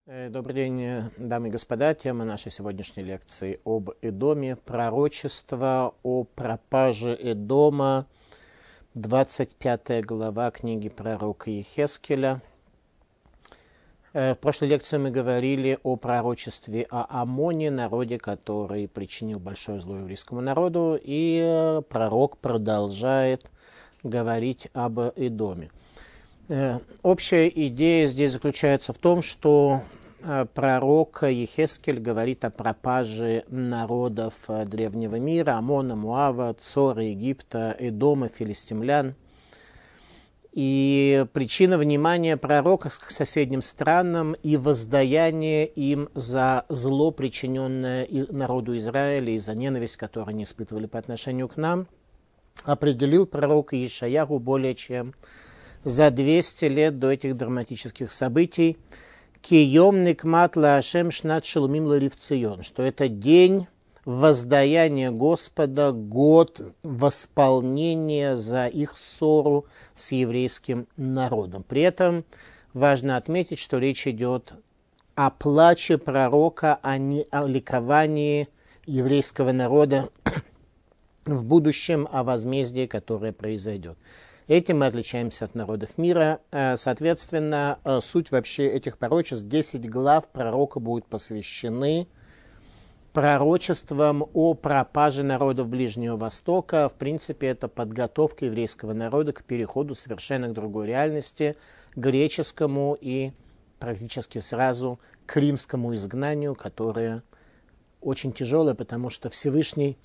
Добрый день, дамы и господа. Тема нашей сегодняшней лекции об Эдоме. Пророчество о пропаже Эдома. 25 глава книги пророка Йехескеля. В прошлой лекции мы говорили о пророчестве о Амоне, народе, который причинил большое зло еврейскому народу. И пророк продолжает говорить об Эдоме. Общая идея здесь заключается в том, что пророк Йехескель говорит о пропаже народов древнего мира, Амона, Муава, Цора, Египта, Эдома, филистимлян. И причина внимания пророка к соседним странам и воздаяние им за зло, причиненное народу Израиля, и за ненависть, которую они испытывали по отношению к нам, определил пророк Ишаяху более чем за 200 лет до этих драматических событий, «Кием никмат лаашем шнат шелумим ларивцион», что это день воздаяния Господа, год восполнения за их ссору с еврейским народом. При этом важно отметить, что речь идет о плаче пророка, а не о ликовании еврейского народа в будущем, о возмездии, которое произойдет. Этим мы отличаемся от народов мира. Соответственно, суть вообще этих пророчеств, 10 глав пророка будут посвящены пророчествам о пропаже народов Ближнего Востока. В принципе, это подготовка еврейского народа к переходу совершенно к другой реальности, греческому и практически сразу к римскому изгнанию, которое очень тяжелое, потому что Всевышний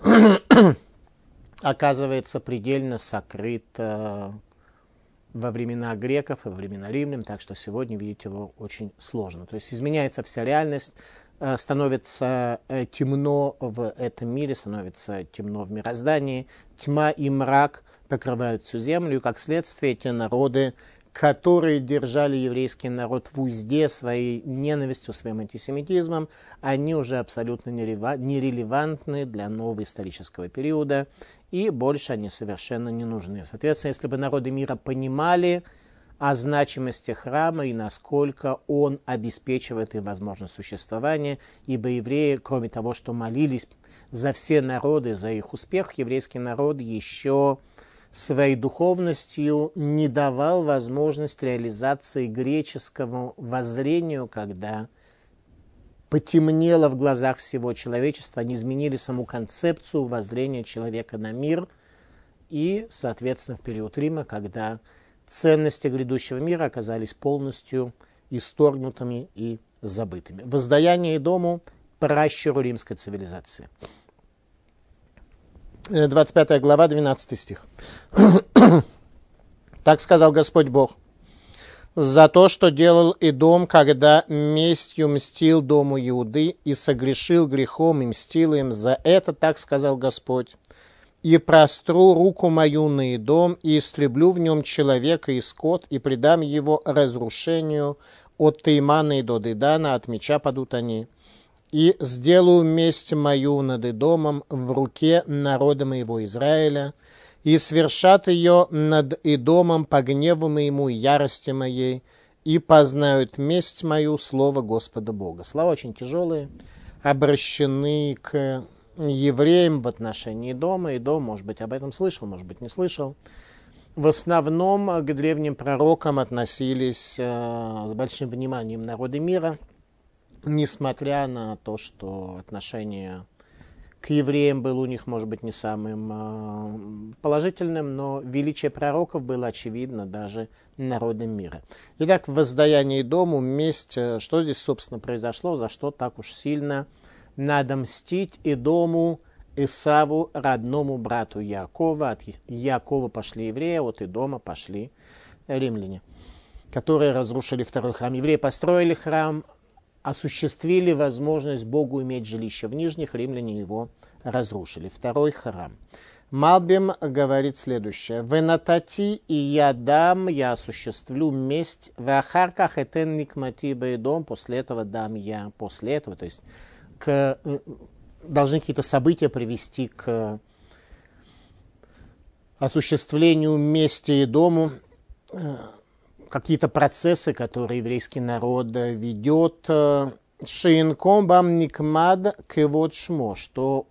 оказывается предельно сокрыт во времена греков и во времена римлян, так что сегодня видеть его очень сложно. То есть изменяется вся реальность, становится темно в этом мире, становится темно в мироздании, тьма и мрак покрывают всю землю, и как следствие те народы, которые держали еврейский народ в узде своей ненавистью, своим антисемитизмом, они уже абсолютно нерелевантны для нового исторического периода, и больше они совершенно не нужны. Соответственно, если бы народы мира понимали о значимости храма и насколько он обеспечивает им возможность существования, ибо евреи, кроме того, что молились за все народы, за их успех, еврейский народ еще своей духовностью не давал возможность реализации греческому воззрению, когда потемнело в глазах всего человечества, они изменили саму концепцию воззрения человека на мир, и, соответственно, в период Рима, когда ценности грядущего мира оказались полностью исторгнутыми и забытыми. Воздаяние Эдому – пращуру римской цивилизации. 25 глава, 12 стих. «Так сказал Господь Бог: за то, что делал Эдом, когда местью мстил дому Иуды и согрешил грехом и мстил им, за это так сказал Господь: и простру руку мою на Эдом, и истреблю в нем человека и скот, и предам его разрушению от Теймана и до Дедана, от меча падут они. И сделаю месть мою над Эдомом в руке народа моего Израиля, и свершат ее над Эдомом по гневу моему и ярости моей, и познают месть мою, слово Господа Бога». Слова очень тяжелые, обращены к евреям в отношении Эдома. Эдом, может быть, об этом слышал, может быть, не слышал. В основном к древним пророкам относились с большим вниманием народы мира, несмотря на то, что отношение к евреям было у них, может быть, не самым положительным, но величие пророков было очевидно даже народам мира. Итак, в воздаянии Эдому, месть, что здесь, собственно, произошло, за что так уж сильно надо мстить Эдому, Исаву, родному брату Яакова. От Яакова пошли евреи, от Эдома пошли римляне, которые разрушили второй храм. Евреи построили храм, осуществили возможность Богу иметь жилище в нижних, римляне его разрушили. Второй храм. Малбим говорит следующее: «Венатати и я дам, я осуществлю месть, вахарках этен никмати баэдом», после этого дам я, после этого, то есть должны какие-то события привести к осуществлению мести Эдому, какие-то процессы, которые еврейский народ ведет, Шейнком бам никмад кевод шмо, что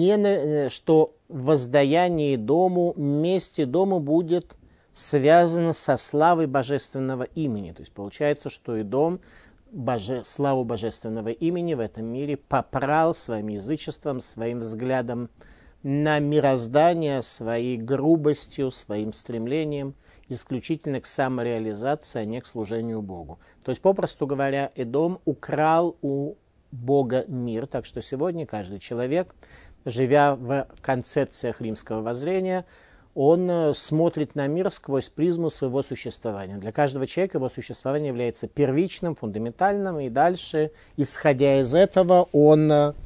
воздаяние дому, месте дому будет связано со славой божественного имени. То есть получается, что и дом славу божественного имени в этом мире попрал своим язычеством, своим взглядом на мироздание, своей грубостью, своим стремлением исключительно к самореализации, а не к служению Богу. То есть, попросту говоря, Эдом украл у Бога мир. Так что сегодня каждый человек, живя в концепциях римского воззрения, он смотрит на мир сквозь призму своего существования. Для каждого человека его существование является первичным, фундаментальным, и дальше, исходя из этого, он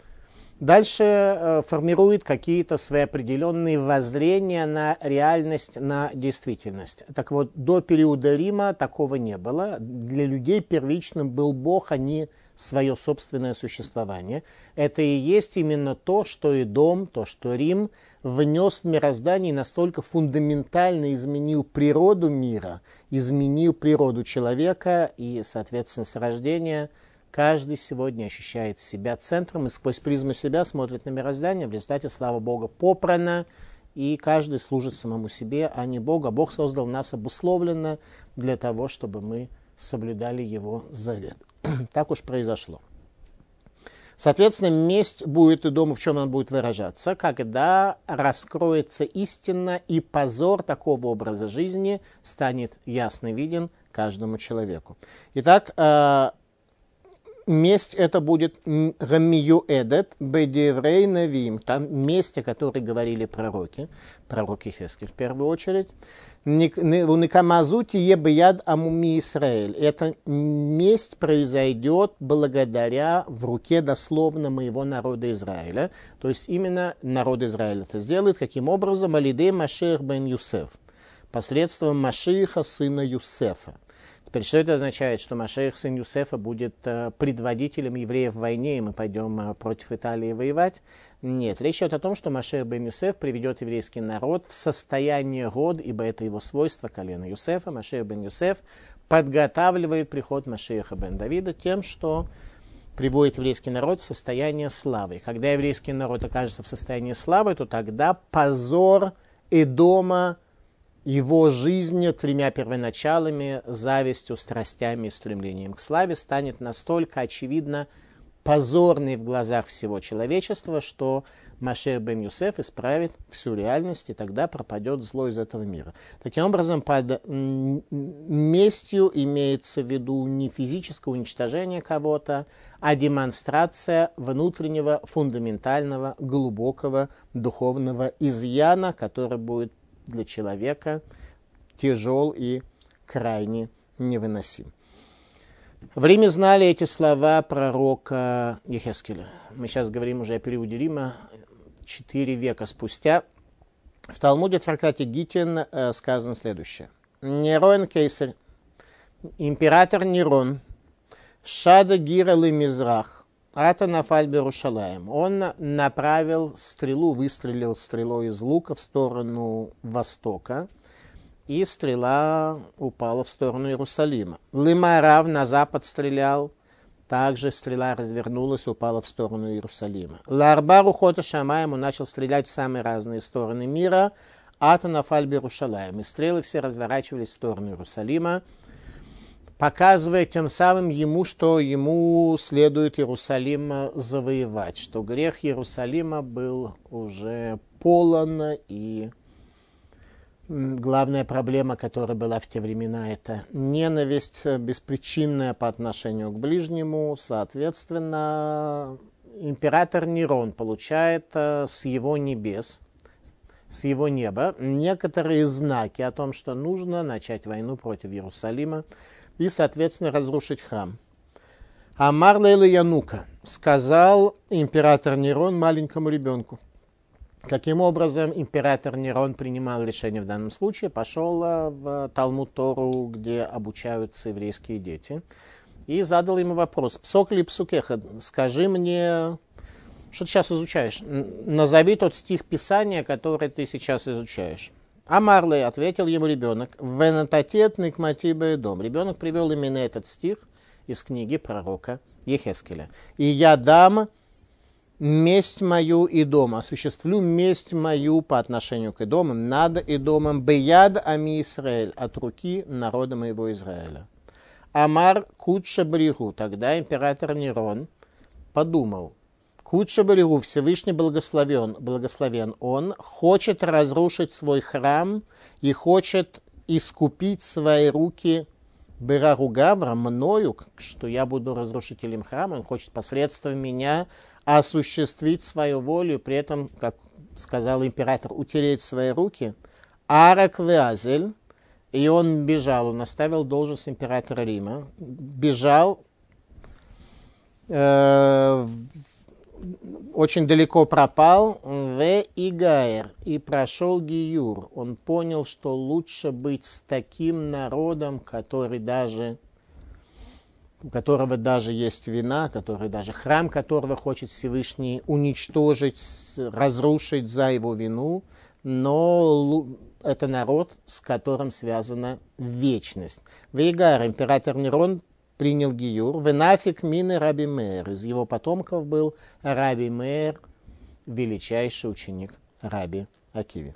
дальше формирует какие-то свои определенные воззрения на реальность, на действительность. Так вот, до периода Рима такого не было. Для людей первичным был Бог, а не свое собственное существование. Это и есть именно то, что и дом, то, что Рим внес в мироздание и настолько фундаментально изменил природу мира, изменил природу человека и, соответственно, с рождения каждый сегодня ощущает себя центром и сквозь призму себя смотрит на мироздание. В результате, слава Богу, попрано, и каждый служит самому себе, а не Богу. А Бог создал нас обусловленно для того, чтобы мы соблюдали Его завет. Так уж произошло. Соответственно, месть будет и дома, в чем она будет выражаться, когда раскроется истина, и позор такого образа жизни станет ясно виден каждому человеку. Итак, месть это будет гамию эдет бедеврей навим, там месть, о которой говорили пророки Хескель в первую очередь. Уникамазути ебияд амуми Исраэль. Эта месть произойдет благодаря в руке дословно моего народа Израиля. То есть именно народ Израиля это сделает. Каким образом? Алидей Машиах бен Юсеф. Посредством Машиаха, сына Юсефа. Теперь, что это означает? Что Машиах, сын Юсефа, будет предводителем евреев в войне, и мы пойдем против Италии воевать? Нет, речь идет о том, что Машиах бен Юсеф приведет еврейский народ в состояние год, ибо это его свойство, колено Юсефа. Машиах бен Юсеф подготавливает приход Машиаха бен Давида тем, что приводит еврейский народ в состояние славы. Когда еврейский народ окажется в состоянии славы, то тогда позор Эдома, его жизни тремя первоначалами, завистью, страстями и стремлением к славе станет настолько очевидно позорный в глазах всего человечества, что Машиах бен Юсеф исправит всю реальность, и тогда пропадет зло из этого мира. Таким образом, под местью имеется в виду не физическое уничтожение кого-то, а демонстрация внутреннего, фундаментального, глубокого духовного изъяна, который будет для человека тяжел и крайне невыносим. В Риме знали эти слова пророка Ехескеля. Мы сейчас говорим уже о периоде Рима, 4 века спустя. В Талмуде в трактате Гитин сказано следующее. Нерон Кейсарь, император Нерон, Шада Гира ле Мизрах, Ата нафаль берушалаем. Он направил стрелу, выстрелил стрелой из лука в сторону востока, и стрела упала в сторону Иерусалима. Лимарав на запад стрелял, также стрела развернулась, упала в сторону Иерусалима. Ларбару хота шамаем, он начал стрелять в самые разные стороны мира. Ата нафаль берушалаем. И стрелы все разворачивались в сторону Иерусалима, показывая тем самым ему, что ему следует Иерусалим завоевать, что грех Иерусалима был уже полон, и главная проблема, которая была в те времена, это ненависть беспричинная по отношению к ближнему. Соответственно, император Нерон получает с его небес, с его неба некоторые знаки о том, что нужно начать войну против Иерусалима и, соответственно, разрушить храм. Амар лейла Янука, сказал император Нерон маленькому ребенку. Каким образом император Нерон принимал решение в данном случае? Пошел в Талмуд Тору, где обучаются еврейские дети, и задал ему вопрос. Псок ли псукеха, скажи мне, что ты сейчас изучаешь? Назови тот стих Писания, который ты сейчас изучаешь. Амарлей, ответил ему ребенок, венататет никматибе дом. Ребенок привел именно этот стих из книги пророка Ехескеля. И я дам месть мою Идом, осуществлю месть мою по отношению к Идомам, над Идомом, беяд ами Исраэль, от руки народа моего Израиля. Амар Кудша Баригу, тогда император Нерон подумал, Кудша Баригу, Всевышний благословен, он хочет разрушить свой храм и хочет искупить свои руки Берару Гавра, мною, что я буду разрушителем храма, он хочет посредством меня осуществить свою волю, при этом, как сказал император, утереть свои руки. Арак Веазель, и он бежал, он оставил должность императора Рима, бежал, очень далеко пропал, в Игаэр, и прошел Гиюр. Он понял, что лучше быть с таким народом, у которого даже есть вина, который даже храм которого хочет Всевышний уничтожить, разрушить за его вину, но это народ, с которым связана вечность. Вейгар, император Нерон, принял Гиюр. Венафик мины Раби Меэр. Из его потомков был Раби Меэр, величайший ученик Раби Акиви.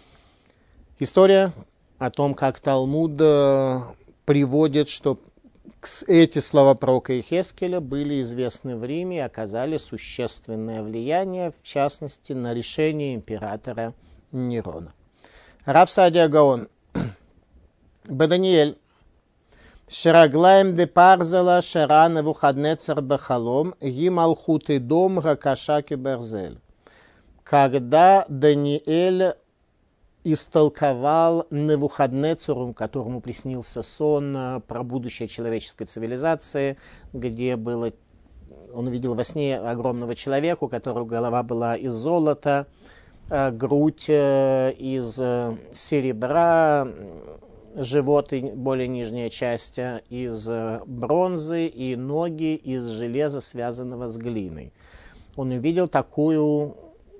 История о том, как Талмуд приводит, что эти слова пророка Иехескеля были известны в Риме и оказали существенное влияние, в частности, на решение императора Нерона. Рав Саадия Гаон, Баданиэль, Шераглаем де Парзела, Шера Навуходнецер Бахалом, Гималхут и дом Ракашаки Берзель. Когда Даниэль истолковал Навуходнецеру, которому приснился сон про будущее человеческой цивилизации, где он увидел во сне огромного человека, у которого голова была из золота, грудь из серебра, живот и более нижняя часть из бронзы и ноги из железа, связанного с глиной. Он увидел такую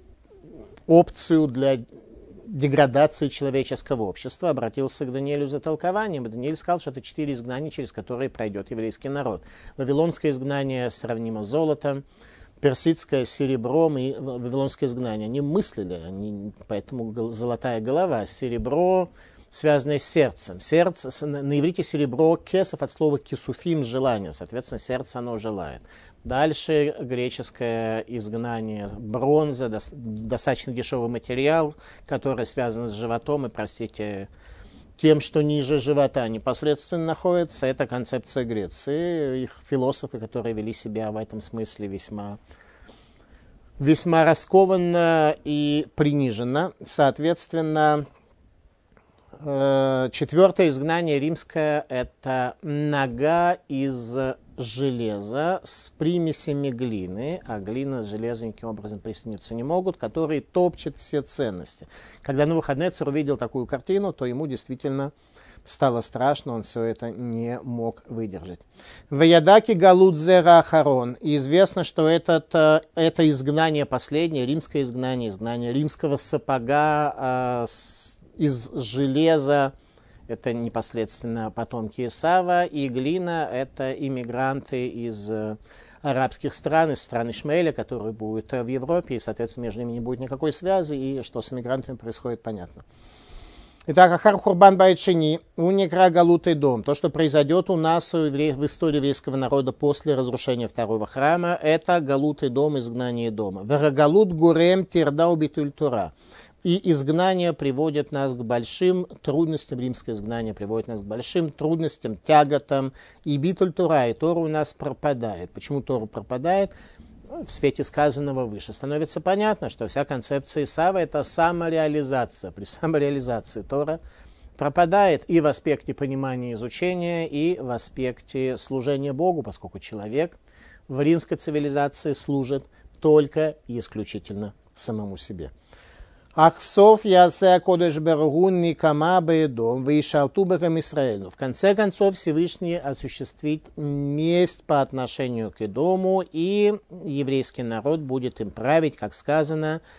опцию для деградации человеческого общества, обратился к Даниэлю за толкованием. И Даниэль сказал, что это 4 изгнания, через которые пройдет еврейский народ. Вавилонское изгнание сравнимо с золотом, персидское с серебром и вавилонское изгнание. Они мыслили, поэтому золотая голова, серебро, связанное с сердцем. На иврите серебро кесов от слова кесуфим, желание, соответственно, сердце оно желает. Дальше греческое изгнание, бронза, достаточно дешевый материал, который связан с животом и, простите, тем, что ниже живота непосредственно находится. Это концепция Греции, их философы, которые вели себя в этом смысле весьма раскованно и приниженно. Соответственно, 4-е изгнание римское – это нога из железа с примесями глины, а глина с железом никаким образом присоединиться не могут, которые топчут все ценности. Когда Навуходнецер увидел такую картину, то ему действительно стало страшно, он все это не мог выдержать. Ваядаки галудзера ахарон. И известно, что это изгнание последнее, римское изгнание римского сапога из железа, это непосредственно потомки Исава, и глина – это иммигранты из арабских стран, из стран Ишмаэля, которые будут в Европе, и, соответственно, между ними не будет никакой связи, и что с иммигрантами происходит, понятно. Итак, Ахар Хурбан Байт Шени, Уникра Галутый дом. То, что произойдет у нас в истории еврейского народа после разрушения второго храма, это Галутый дом, изгнание дома. Верагалут Гурем Тирдау Битуль Тура. И изгнание приводит нас к большим трудностям, римское изгнание приводит нас к большим трудностям, тяготам, и битуль Тора, и Тора у нас пропадает. Почему Тора пропадает? В свете сказанного выше становится понятно, что вся концепция Исава – это самореализация. При самореализации Тора пропадает и в аспекте понимания и изучения, и в аспекте служения Богу, поскольку человек в римской цивилизации служит только и исключительно самому себе. Ахсов ясе кодеш бергун никама беедом вишалту бегам Исраэль. В конце концов Всевышний осуществит месть по отношению к Эдому, и еврейский народ будет им править, как сказано,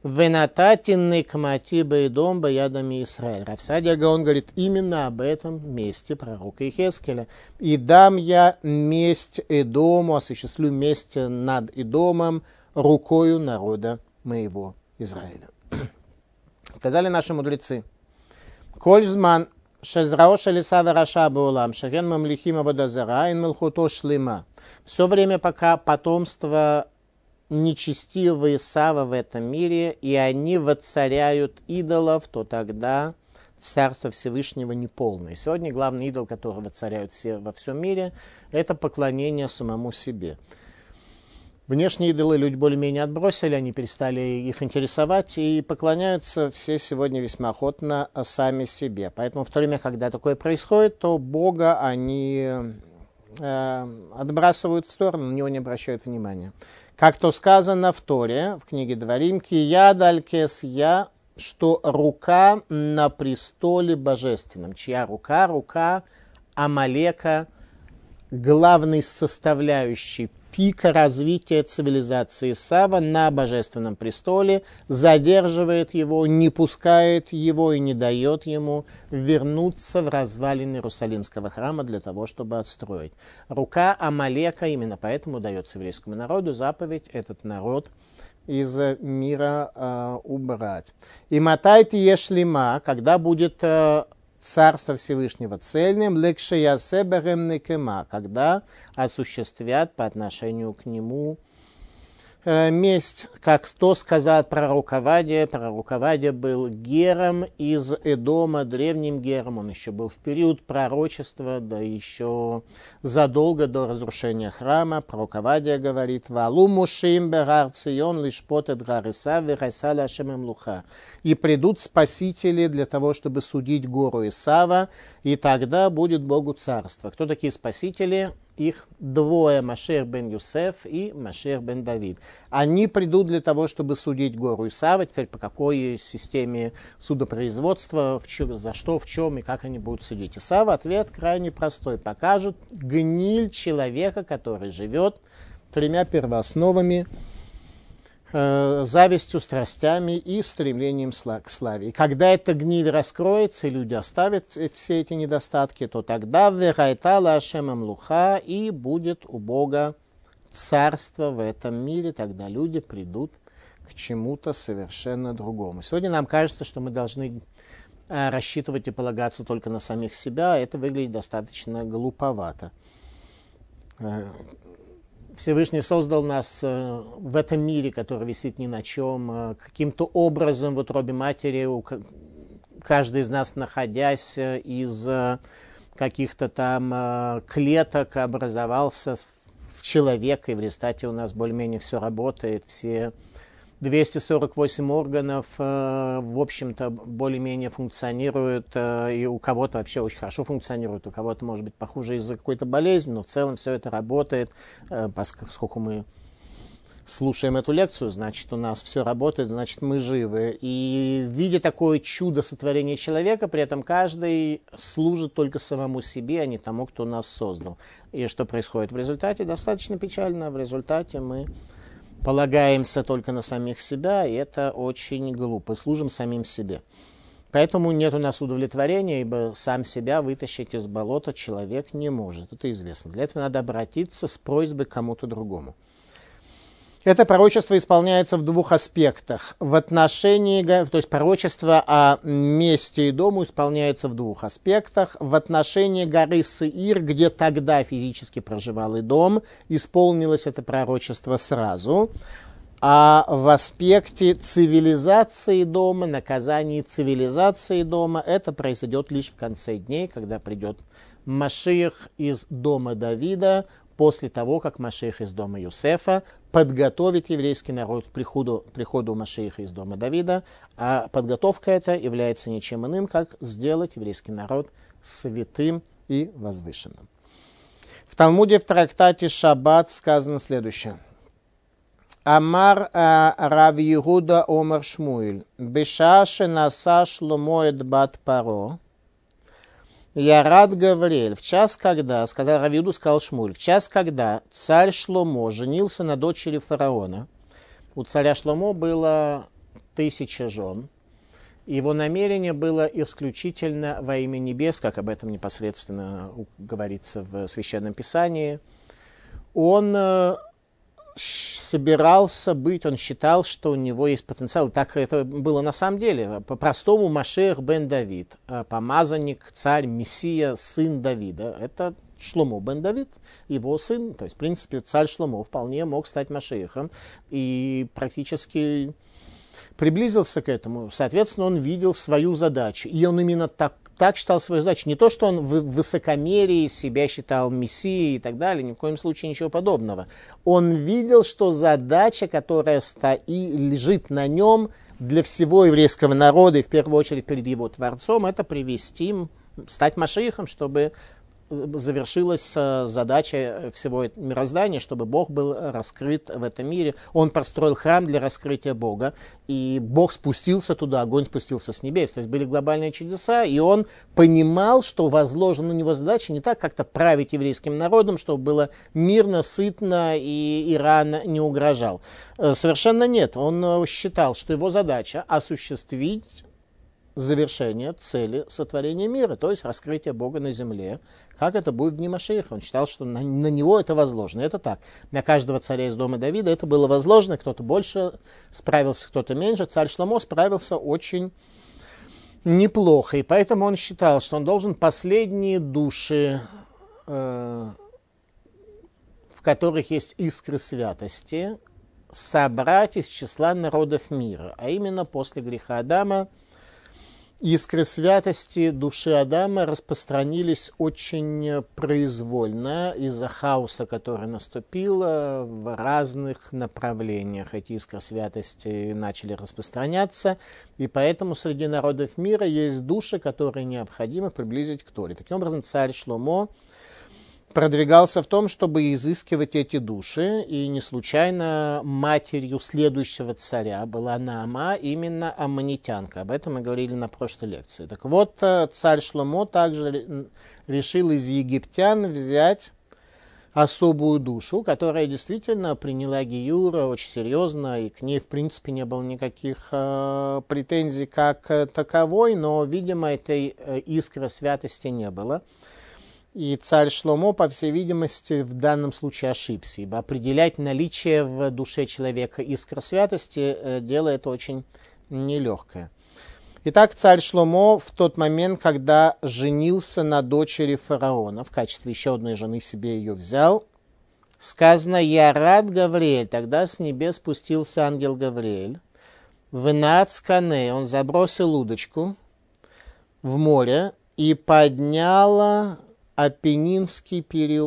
Венатати никмати бейдом баядами Израиль. Рав Садия Гаон говорит именно об этом месте пророка Иезекииля. И дам я месть Эдому, осуществлю месть над Эдомом рукою народа моего Израиля. Сказали наши мудрецы. Коль зман шезрао шелиса вераша беулам шаген мамлихим аводазара ин мелхуто шлема. Все время, пока потомство нечестивые Исава в этом мире, и они воцаряют идолов, то тогда Царство Всевышнего неполное. Сегодня главный идол, который воцаряют все во всем мире, это поклонение самому себе. Внешние идолы люди более-менее отбросили, они перестали их интересовать, и поклоняются все сегодня весьма охотно сами себе. Поэтому в то время, когда такое происходит, то Бога они отбрасывают в сторону, на него не обращают внимания. Как то сказано в Торе, в книге Дворим, «Кия далькес я», что рука на престоле божественном. Чья рука? Рука Амалека, главной составляющей пика развития цивилизации Исава на божественном престоле, задерживает его, не пускает его и не дает ему вернуться в развалины Иерусалимского храма для того, чтобы отстроить. Рука Амалека, именно поэтому дается еврейскому народу заповедь этот народ из мира убрать. И матайте ешлима, когда будет Царство Всевышнего цельным, когда осуществят по отношению к нему месть, как то сказал пророк Овадия. Пророк Овадия был гером из Эдома, древним гером. Он еще был в период пророчества, да еще задолго до разрушения храма. Пророк Овадия говорит: «Валу мушим бегар цион лишь потет гар Исав вехайсала ашем луха». И придут спасители для того, чтобы судить гору Исава, и тогда будет Богу царство. Кто такие спасители? Их двое, Машех бен Юсеф и Машех бен Давид. Они придут для того, чтобы судить гору Исава. Теперь по какой системе судопроизводства, за что, в чем и как они будут судить Исава? Ответ крайне простой. Покажут гниль человека, который живет тремя первоосновами: завистью, страстями и стремлением к славе. И когда эта гниль раскроется, и люди оставят все эти недостатки, то тогда верайтала Ашемам Луха, и будет у Бога царство в этом мире, тогда люди придут к чему-то совершенно другому. Сегодня нам кажется, что мы должны рассчитывать и полагаться только на самих себя, это выглядит достаточно глуповато. Всевышний создал нас в этом мире, который висит ни на чем, каким-то образом в утробе матери, каждый из нас, находясь из каких-то там клеток, образовался в человека, и в результате у нас более-менее все работает, все 248 органов, в общем-то, более-менее функционируют, и у кого-то вообще очень хорошо функционирует, у кого-то, может быть, похуже из-за какой-то болезни, но в целом все это работает. Поскольку мы слушаем эту лекцию, значит, у нас все работает, значит, мы живы. И видя такое чудо сотворения человека, при этом каждый служит только самому себе, а не тому, кто нас создал. И что происходит в результате? Достаточно печально. В результате мы полагаемся только на самих себя, и это очень глупо. Служим самим себе. Поэтому нет у нас удовлетворения, ибо сам себя вытащить из болота человек не может. Это известно. Для этого надо обратиться с просьбой к кому-то другому. Это пророчество исполняется в двух аспектах. В отношении, то есть пророчество о месте Эдому исполняется в двух аспектах. В отношении горы Сеир, где тогда физически проживал Эдом, исполнилось это пророчество сразу. А в аспекте цивилизации дома, наказания цивилизации дома, это произойдет лишь в конце дней, когда придет Машиах из дома Давида, после того, как Машиах из дома Юсефа подготовит еврейский народ к приходу Машиаха из дома Давида, а подготовка эта является ничем иным, как сделать еврейский народ святым и возвышенным. В Талмуде в трактате Шаббат сказано следующее. Амар Рав Иуда Омар Шмуэль, Беша шенаса Шломо эт бат Паро, Ярад Гавриэль, в час, когда, сказал Рав Иуда, сказал Шмуэль, в час, когда царь Шломо женился на дочери фараона. У царя Шломо было 1000 жен. Его намерение было исключительно во имя небес, как об этом непосредственно говорится в Священном Писании. Он собирался быть, он считал, что у него есть потенциал. Так это было на самом деле. По-простому Машиах бен Давид, помазанник, царь, мессия, сын Давида. Это Шломо бен Давид, его сын. То есть, в принципе, царь Шломо вполне мог стать Машиахом. И практически приблизился к этому. Соответственно, он видел свою задачу. И он именно так считал свою задачу. Не то, что он в высокомерии себя считал мессией и так далее, ни в коем случае ничего подобного. Он видел, что задача, которая лежит на нем для всего еврейского народа, и в первую очередь перед его Творцом, это привести, стать Машиахом, чтобы завершилась задача всего мироздания, чтобы Бог был раскрыт в этом мире. Он построил храм для раскрытия Бога, и Бог спустился туда, огонь спустился с небес. То есть были глобальные чудеса, и он понимал, что возложена на него задача не так как-то править еврейским народом, чтобы было мирно, сытно и Иран не угрожал. Совершенно нет. Он считал, что его задача осуществить завершение цели сотворения мира, то есть раскрытие Бога на земле, как это будет в дни Машиаха. Он считал, что на него это возложено. Это так. Для каждого царя из дома Давида это было возложено. Кто-то больше справился, кто-то меньше. Царь Шломо справился очень неплохо. И поэтому он считал, что он должен последние души, в которых есть искры святости, собрать из числа народов мира. А именно после греха Адама искры святости души Адама распространились очень произвольно из-за хаоса, который наступил в разных направлениях. Эти искры святости начали распространяться, и поэтому среди народов мира есть души, которые необходимо приблизить к Торе. Таким образом, царь Шломо продвигался в том, чтобы изыскивать эти души, и не случайно матерью следующего царя была Наама, именно аммонитянка. Об этом мы говорили на прошлой лекции. Так вот, царь Шломо также решил из египтян взять особую душу, которая действительно приняла гиюра очень серьезно, и к ней, в принципе, не было никаких претензий как таковой, но, видимо, этой искры святости не было. И царь Шломо, по всей видимости, в данном случае ошибся, ибо определять наличие в душе человека искр святости дело это очень нелегкое. Итак, царь Шломо в тот момент, когда женился на дочери фараона, в качестве еще одной жены себе ее взял, сказано «Ярад Гавриэль», тогда с небес спустился ангел Гавриэль, «Венац Кане», он забросил удочку в море и подняла Апеннинский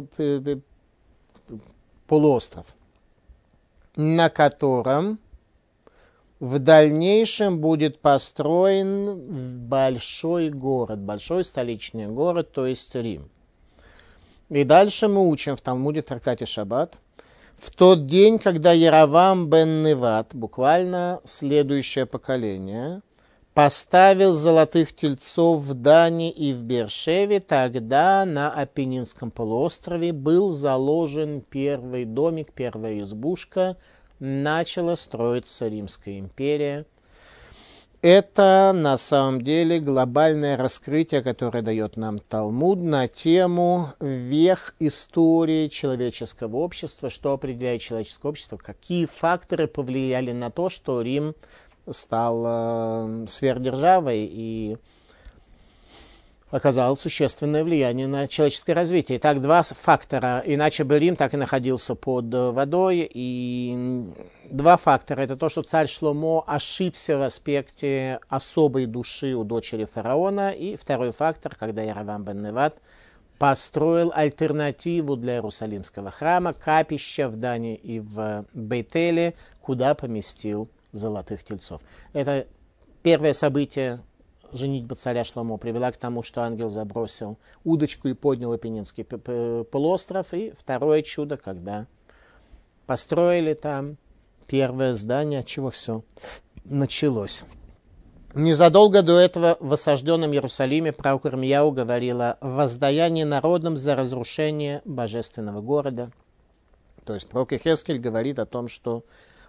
полуостров, на котором в дальнейшем будет построен большой город, большой столичный город, то есть Рим. И дальше мы учим в Талмуде, в трактате Шаббат, в тот день, когда Яровам бен Неват, буквально следующее поколение, поставил золотых тельцов в Дане и в Бершеве, тогда на Апеннинском полуострове был заложен первый домик, первая избушка, начала строиться Римская империя. Это на самом деле глобальное раскрытие, которое дает нам Талмуд на тему вех истории человеческого общества, что определяет человеческое общество, какие факторы повлияли на то, что Рим стал сверхдержавой и оказал существенное влияние на человеческое развитие. Итак, два фактора. Иначе бы Рим так и находился под водой. И два фактора. Это то, что царь Шломо ошибся в аспекте особой души у дочери фараона. И второй фактор, когда Яровам бен Неват построил альтернативу для Иерусалимского храма, капища в Дане и в Бейтеле, куда поместил золотых тельцов. Это первое событие женитьбы царя Шломо привела к тому, что ангел забросил удочку и поднял Апеннинский полуостров. И второе чудо, когда построили там первое здание, от чего все началось. Незадолго до этого в осажденном Иерусалиме пророк Ирмияу говорил о воздаянии народам за разрушение божественного города. То есть пророк Ихескель говорит о том, что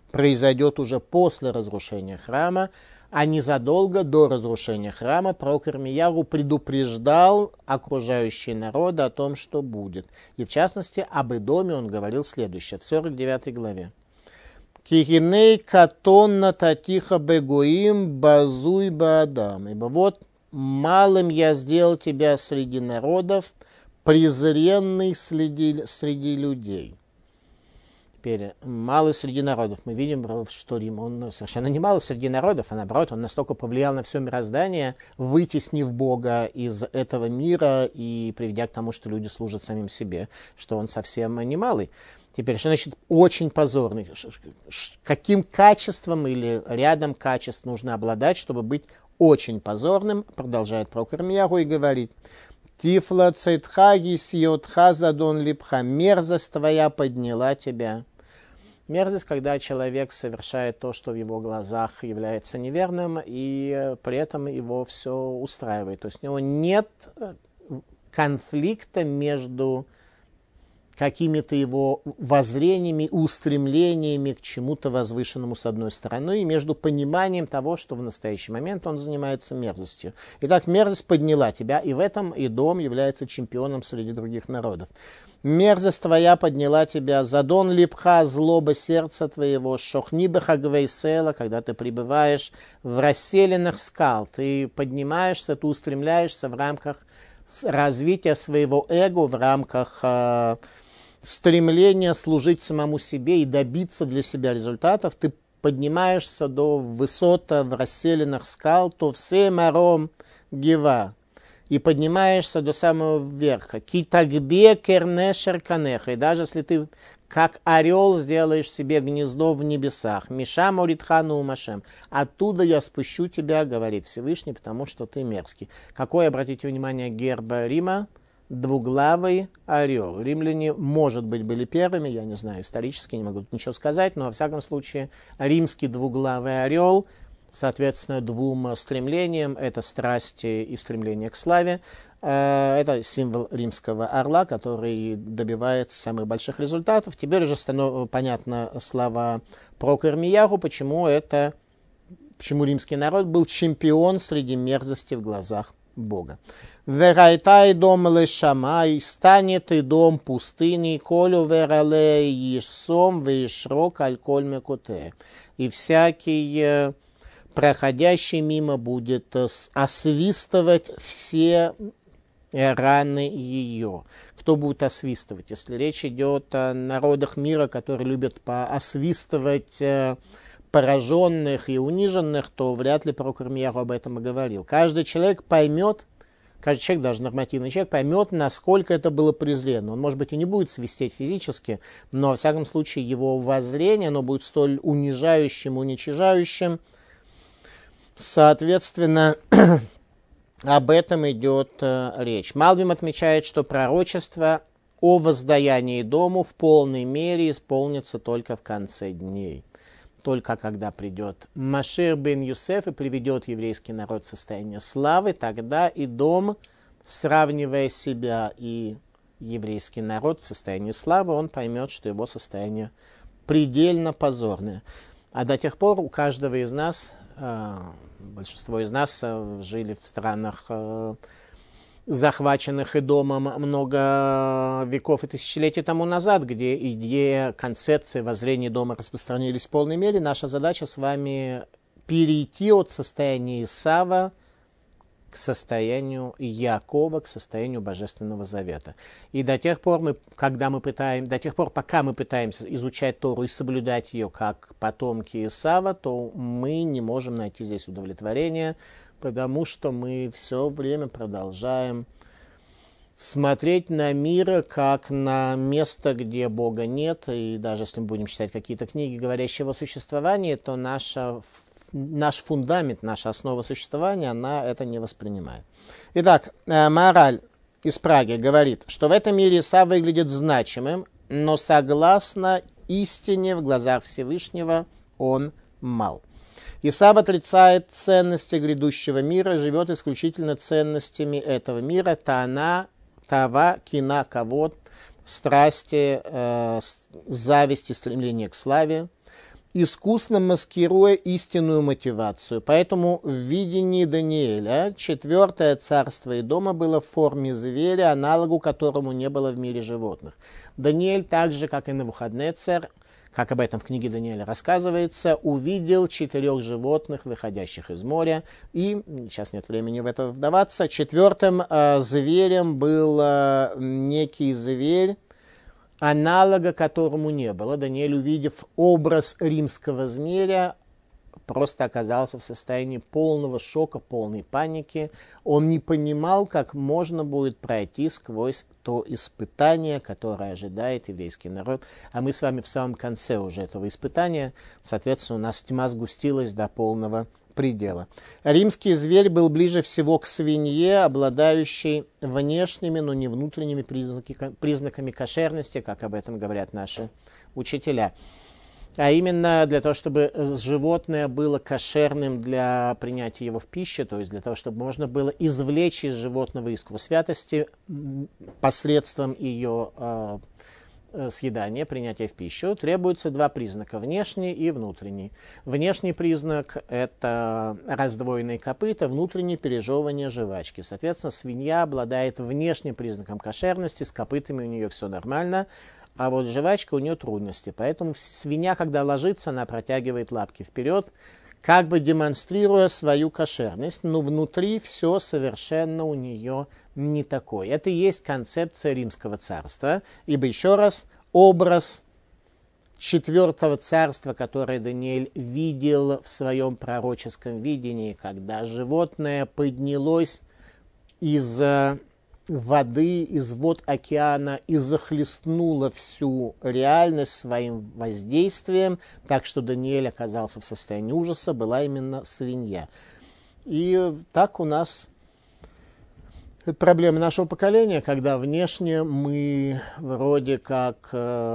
произойдет уже после разрушения храма, а незадолго до разрушения храма пророк Ирмияру предупреждал окружающие народы о том, что будет. И в частности, об Эдоме он говорил следующее, в 49 главе. «Кихиней катонна татиха бегуим базуй баадам». Ибо вот малым я сделал тебя среди народов, презренный среди людей. Теперь малый среди народов. Мы видим, что Рим, он совершенно не малый среди народов, а наоборот, он настолько повлиял на все мироздание, вытеснив Бога из этого мира и приведя к тому, что люди служат самим себе, что он совсем не малый. Теперь, что значит очень позорный? Каким качеством или рядом качеств нужно обладать, чтобы быть очень позорным? Продолжает пророк Ирмияру и говорит: «Тифла цейтха гисьотха задон липха». Мерзость твоя подняла тебя. Мерзость, когда человек совершает то, что в его глазах является неверным, и при этом его все устраивает. То есть у него нет конфликта между какими-то его воззрениями, устремлениями к чему-то возвышенному с одной стороны, и между пониманием того, что в настоящий момент он занимается мерзостью. Итак, мерзость подняла тебя, и в этом Эдом является чемпионом среди других народов. Мерзость твоя подняла тебя, задон липха, злоба сердца твоего, шохнибеха гвейсела, когда ты пребываешь в расселенных скал, ты поднимаешься, ты устремляешься в рамках развития своего эго, в рамках стремления служить самому себе и добиться для себя результатов, ты поднимаешься до высот в расселенных скал, то все маром гива, и поднимаешься до самого верха. Китагбе кернешер канеха, и даже если ты как орел сделаешь себе гнездо в небесах, Миша Моритхану Машем, оттуда я спущу тебя, говорит Всевышний, потому что ты мерзкий. Какой, обратите внимание, герб Рима? Двуглавый орел. Римляне, может быть, были первыми, я не знаю, исторически не могу ничего сказать, но во всяком случае римский двуглавый орел, соответственно, двум стремлениям, это страсти и стремление к славе, это символ римского орла, который добивается самых больших результатов. Теперь уже понятно слова пророка Ирмияру, почему римский народ был чемпион среди мерзости в глазах Бога. «Верайтай дом лешамай, станет и дом пустыни, колю верале ешсом вешрок аль-коль мекуте». И всякий проходящий мимо будет освистывать все раны ее. Кто будет освистывать? Если речь идет о народах мира, которые любят освистывать пораженных и униженных, то вряд ли пророк Ирмияру об этом и говорил. Каждый человек, даже нормативный человек, поймет, насколько это было презренно. Он, может быть, и не будет свистеть физически, но, во всяком случае, его воззрение, оно будет столь унижающим, уничижающим. Соответственно, об этом идет речь. Малбим отмечает, что пророчество о воздаянии дому в полной мере исполнится только в конце дней. Только когда придет Машир бен Юсеф и приведет еврейский народ в состояние славы, тогда и дом, сравнивая себя и еврейский народ в состоянии славы, он поймет, что его состояние предельно позорное. А до тех пор у каждого из нас, большинство из нас жили в странах, захваченных Эдомом много веков и тысячелетий тому назад, где идея, концепция, воззрения дома распространились в полной мере. Наша задача с вами перейти от состояния Исава к состоянию Якова, к состоянию Божественного Завета. И до тех пор, пока мы пытаемся изучать Тору и соблюдать ее как потомки Исава, то мы не можем найти здесь удовлетворения, потому что мы все время продолжаем смотреть на мир как на место, где Бога нет. И даже если мы будем читать какие-то книги, говорящие о его существовании, то наш фундамент, наша основа существования, она это не воспринимает. Итак, Маораль из Праги говорит, что в этом мире Исав выглядит значимым, но согласно истине в глазах Всевышнего он мал. Исав отрицает ценности грядущего мира, живет исключительно ценностями этого мира, тана, тава, кина, кавод, страсти, зависть и стремление к славе. искусно маскируя истинную мотивацию. Поэтому в видении Даниэля 4-е царство Эдома было в форме зверя, аналогу которому не было в мире животных. Даниэль, так же, как и Навуходнецер, как об этом в книге Даниэля рассказывается, увидел 4 животных, выходящих из моря. И, сейчас нет времени в это вдаваться, 4-м зверем был некий зверь, аналога которому не было. Даниэль, увидев образ римского змея, просто оказался в состоянии полного шока, полной паники. Он не понимал, как можно будет пройти сквозь то испытание, которое ожидает еврейский народ. А мы с вами в самом конце уже этого испытания. Соответственно, у нас тьма сгустилась до полного предела. Римский зверь был ближе всего к свинье, обладающей внешними, но не внутренними признаками кошерности, как об этом говорят наши учителя. А именно для того, чтобы животное было кошерным для принятия его в пищу, то есть для того, чтобы можно было извлечь из животного искру святости посредством ее съедания, принятия в пищу, требуется 2 признака – внешний и внутренний. Внешний признак – это раздвоенные копыта, внутреннее пережевывание жвачки. Соответственно, свинья обладает внешним признаком кошерности, с копытами у нее все нормально, а вот жвачка у нее трудности. Поэтому свинья, когда ложится, она протягивает лапки вперед, как бы демонстрируя свою кошерность, но внутри все совершенно у нее не такое. Это и есть концепция Римского царства, ибо, еще раз, образ 4-го царства, которое Даниэль видел в своем пророческом видении, когда животное поднялось из воды, из вод океана и захлестнуло всю реальность своим воздействием, так что Даниэль оказался в состоянии ужаса, была именно свинья. И так у нас это проблема нашего поколения, когда внешне мы вроде как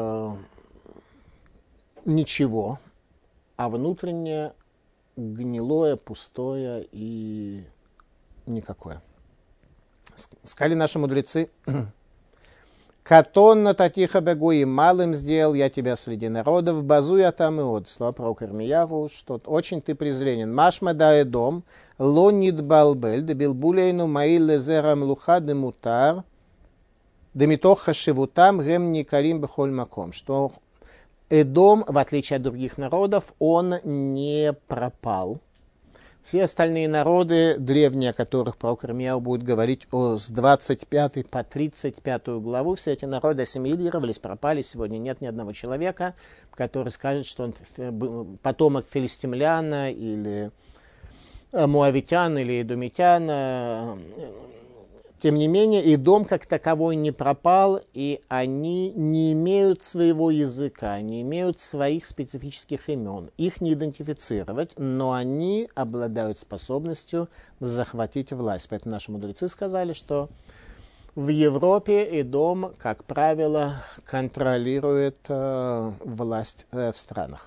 ничего, а внутренне гнилое, пустое и никакое. Сказали наши мудрецы: «Катон на татиха бегу, и малым сделал я тебя среди народов, базуя там и от». Слова пророка Ирмияру, что очень ты презренен. «Машма да эдом, лонит балбель, да билбулейну маи лезерам луха де мутар, да митоха шивутам гем никарим бехоль маком». Что Эдом, в отличие от других народов, он не пропал. Все остальные народы, древние, о которых пророк Ирмияу будет говорить с 25 по 35 главу, все эти народы ассимилировались, пропали. Сегодня нет ни одного человека, который скажет, что он потомок филистимляна или муавитян или эдомитян. Тем не менее, Эдом как таковой не пропал, и они не имеют своего языка, не имеют своих специфических имен. Их не идентифицировать, но они обладают способностью захватить власть. Поэтому наши мудрецы сказали, что в Европе Эдом, как правило, контролирует власть в странах.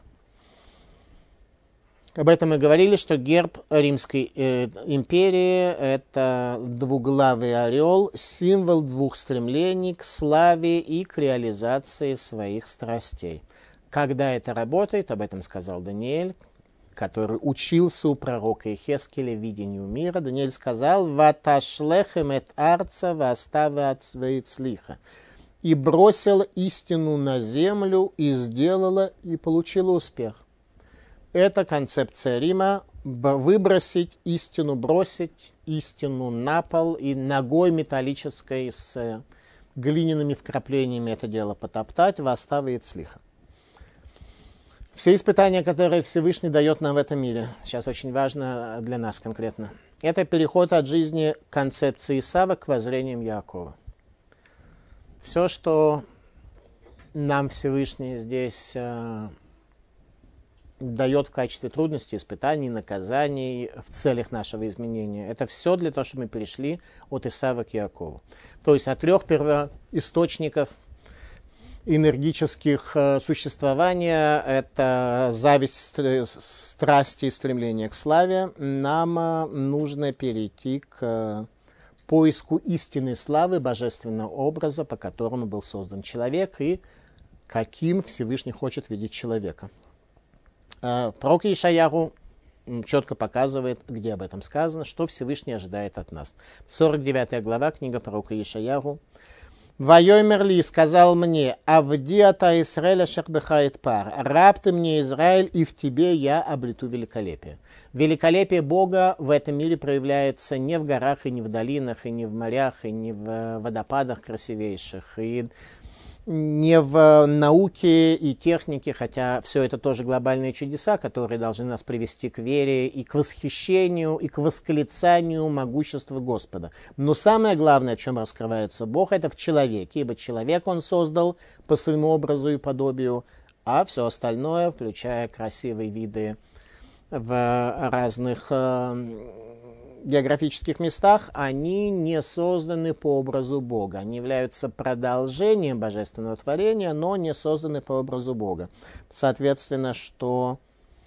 Об этом мы говорили, что герб Римской империи – это двуглавый орел, символ 2 стремлений к славе и к реализации своих страстей. Когда это работает, об этом сказал Даниэль, который учился у пророка Ихескеля видению мира. Даниэль сказал: «Ваташлехем эт арца ваставе ацвеицлиха». И бросила истину на землю, и сделала, и получила успех. Это концепция Рима – выбросить истину, бросить истину на пол и ногой металлической с глиняными вкраплениями это дело потоптать, восставы и цлиха. Все испытания, которые Всевышний дает нам в этом мире, сейчас очень важно для нас конкретно, это переход от жизни концепции Исава к воззрениям Яакова. Все, что нам Всевышний здесь дает в качестве трудностей, испытаний, наказаний в целях нашего изменения. Это все для того, чтобы мы перешли от Исава к Яакову. То есть от 3 первоисточников энергических существования, это зависть, страсти и стремление к славе, нам нужно перейти к поиску истинной славы, божественного образа, по которому был создан человек и каким Всевышний хочет видеть человека. Пророк Ишаяху четко показывает, где об этом сказано, что Всевышний ожидает от нас. 49 глава, книга пророка Ишаяху. «Вайомер ли, сказал мне, авди ата Исраэля шербехает пар, раб ты мне, Израиль, и в тебе я обрету великолепие». Великолепие Бога в этом мире проявляется не в горах, и не в долинах, и не в морях, и не в водопадах красивейших, и не в науке и технике, хотя все это тоже глобальные чудеса, которые должны нас привести к вере и к восхищению, и к восклицанию могущества Господа. Но самое главное, в чем раскрывается Бог, это в человеке, ибо человек Он создал по своему образу и подобию, а все остальное, включая красивые виды в разных географических местах, они не созданы по образу Бога. Они являются продолжением божественного творения, но не созданы по образу Бога. Соответственно, что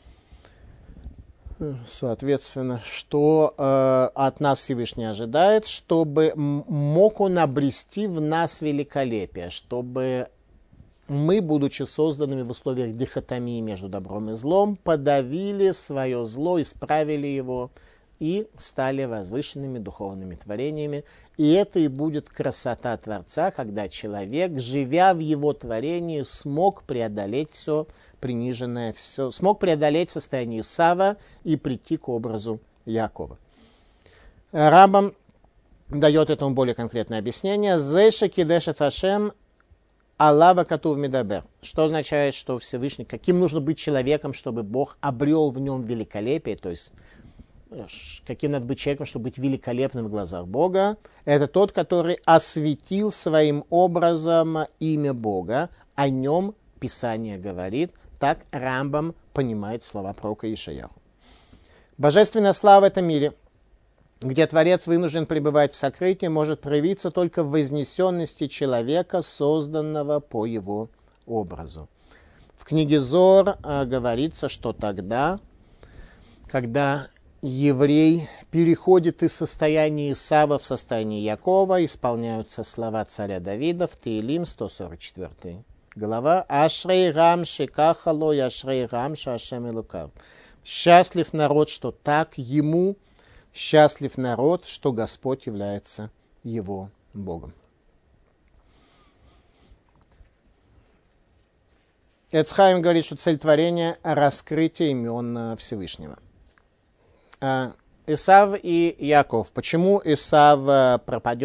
от нас Всевышний ожидает, чтобы мог Он обрести в нас великолепие, чтобы мы, будучи созданными в условиях дихотомии между добром и злом, подавили свое зло, исправили его, и стали возвышенными духовными творениями. И это и будет красота Творца, когда человек, живя в его творении, смог преодолеть все приниженное, смог преодолеть состояние Исава и прийти к образу Якова. Рамбам дает этому более конкретное объяснение. «Зеша кидешет Хашем Аллава катув медабер». Что означает, что Всевышний, каким нужно быть человеком, чтобы Бог обрел в нем великолепие, то есть каким надо быть человеком, чтобы быть великолепным в глазах Бога. Это тот, который осветил своим образом имя Бога. О нем Писание говорит. Так Рамбам понимает слова пророка Ишаяху. Божественная слава в этом мире, где Творец вынужден пребывать в сокрытии, может проявиться только в вознесенности человека, созданного по его образу. В книге Зоар говорится, что тогда, когда еврей переходит из состояния Исава в состояние Якова, исполняются слова царя Давида в Теилим, 144 глава. «Ашрей рам шекахало, ашрей рам шашем элукав». Счастлив народ, что так ему, счастлив народ, что Господь является его Богом. Эцхайм говорит, что цель творения – раскрытие имен Всевышнего. Исав и Яков. Почему Исав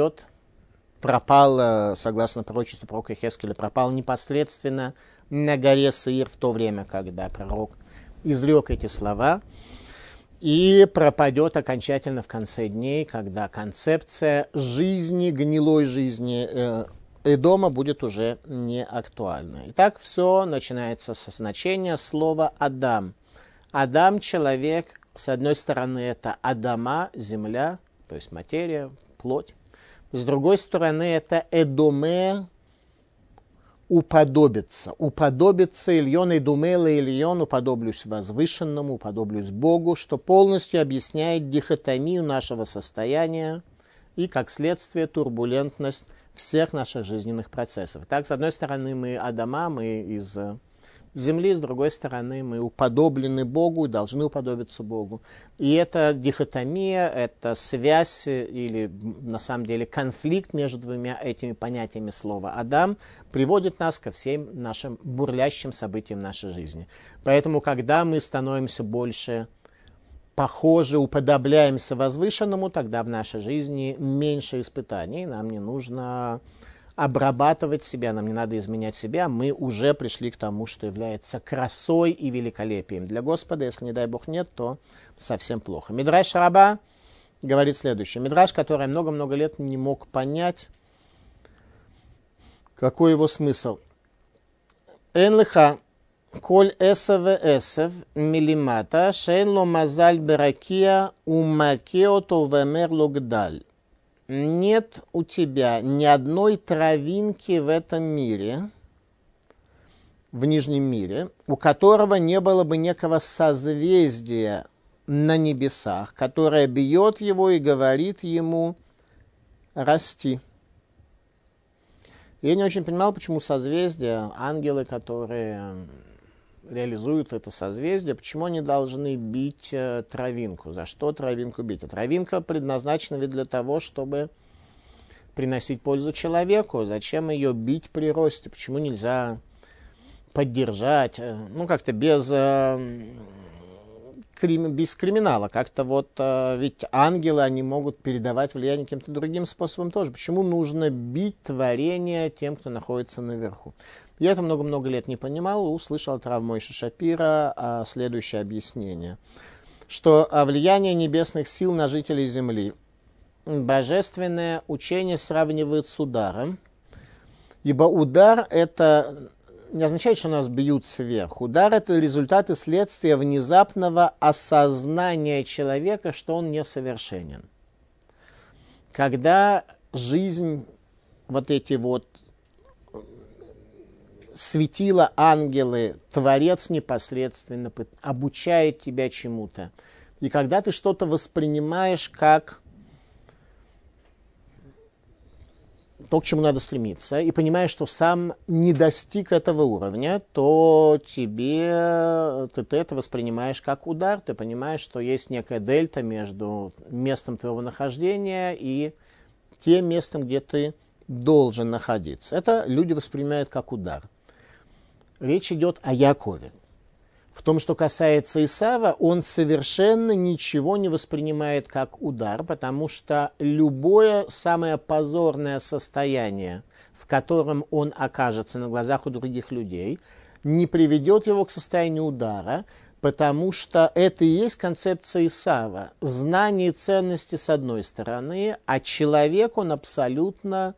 пропал, согласно пророчеству пророка Йехескеля, пропал непосредственно на горе Сеир в то время, когда пророк изрек эти слова, и пропадет окончательно в конце дней, когда концепция жизни, гнилой жизни Эдома будет уже не актуальна. Итак, все начинается со значения слова «Адам». Адам – человек. С одной стороны, это Адама, земля, то есть материя, плоть. С другой стороны, это Эдоме, уподобиться. Уподобиться Ильон, Эдумела, Ильон, уподоблюсь возвышенному, уподоблюсь Богу, что полностью объясняет дихотомию нашего состояния и, как следствие, турбулентность всех наших жизненных процессов. Так, с одной стороны, мы Адама, мы из земли, с другой стороны, мы уподоблены Богу и должны уподобиться Богу. И эта дихотомия, эта связь или, на самом деле, конфликт между двумя этими понятиями слова «Адам» приводит нас ко всем нашим бурлящим событиям нашей жизни. Поэтому, когда мы становимся больше похожи, уподобляемся возвышенному, тогда в нашей жизни меньше испытаний, нам не нужно обрабатывать себя, нам не надо изменять себя, мы уже пришли к тому, что является красой и великолепием для Господа. Если, не дай Бог, нет, то совсем плохо. Мидраш Раба говорит следующее. Мидраш, который много-много лет не мог понять, какой его смысл. Эн лиха коль эсев эсев милимата шейн ло мазаль беракия умакеото вемер логдаль. Нет у тебя ни одной травинки в этом мире, в нижнем мире, у которого не было бы некого созвездия на небесах, которое бьет его и говорит ему расти. Я не очень понимал, почему созвездия, ангелы, которые реализуют это созвездие, почему они должны бить травинку? За что травинку бить? А травинка предназначена ведь для того, чтобы приносить пользу человеку. Зачем ее бить при росте? Почему нельзя поддержать? Ну, как-то без криминала. Как-то вот, ведь ангелы, они могут передавать влияние каким-то другим способом тоже. Почему нужно бить творение тем, кто находится наверху? Я это много-много лет не понимал, услышал от Рав Мойше Шапира следующее объяснение, что влияние небесных сил на жителей земли божественное учение сравнивает с ударом, ибо удар это не означает, что нас бьют сверху. Удар это результат и следствие внезапного осознания человека, что он несовершенен. Когда жизнь, вот эти вот светила, ангелы, Творец непосредственно обучает тебя чему-то. И когда ты что-то воспринимаешь как то, к чему надо стремиться, и понимаешь, что сам не достиг этого уровня, то ты это воспринимаешь как удар, ты понимаешь, что есть некая дельта между местом твоего нахождения и тем местом, где ты должен находиться. Это люди воспринимают как удар. Речь идет о Якове. В том, что касается Исава, он совершенно ничего не воспринимает как удар, потому что любое самое позорное состояние, в котором он окажется на глазах у других людей, не приведет его к состоянию удара, потому что это и есть концепция Исава. Знание и ценности с одной стороны, а человек, он абсолютно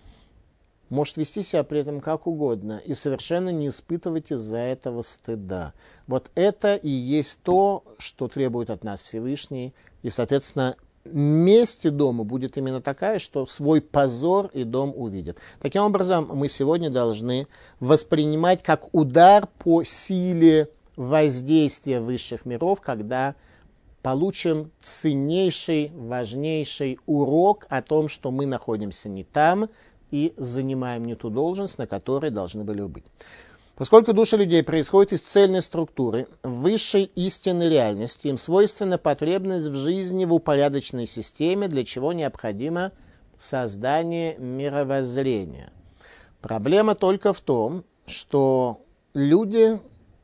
может вести себя при этом как угодно и совершенно не испытывать из-за этого стыда. Вот это и есть то, что требует от нас Всевышний. И, соответственно, месть дома будет именно такая, что свой позор и дом увидит. Таким образом, мы сегодня должны воспринимать как удар по силе воздействия высших миров, когда получим ценнейший, важнейший урок о том, что мы находимся не там, и занимаем не ту должность, на которой должны были быть. Поскольку души людей происходят из цельной структуры, высшей истинной реальности, им свойственна потребность в жизни в упорядоченной системе, для чего необходимо создание мировоззрения. Проблема только в том, что люди